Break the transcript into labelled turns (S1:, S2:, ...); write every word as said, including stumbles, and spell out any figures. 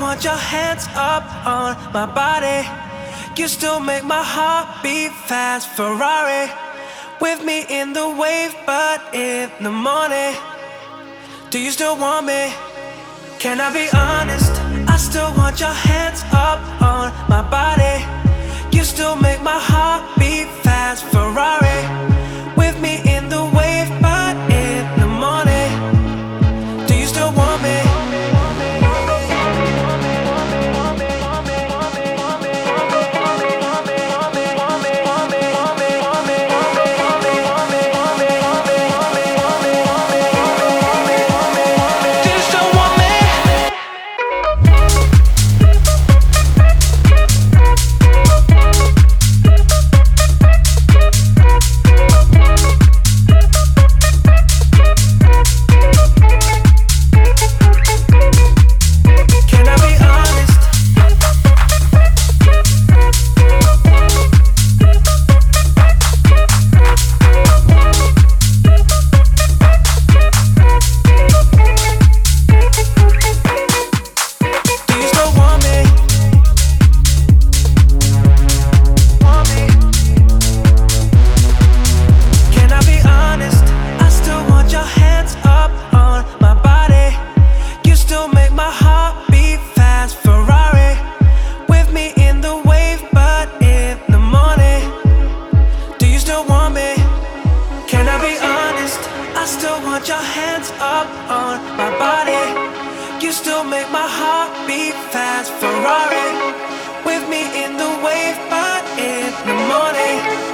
S1: want your hands up on my body. You still make my heart beat fast. Ferrari with me in the wave, but in the morning. Do you still want me? Can I be honest? I still want your hands up on my body. You still make my heart beat fast. Ferrari with me in the wave, but in the morning. Do you still want me? Your hands up on my body. You still make my heart beat fast. Ferrari with me in the wave, but in the morning.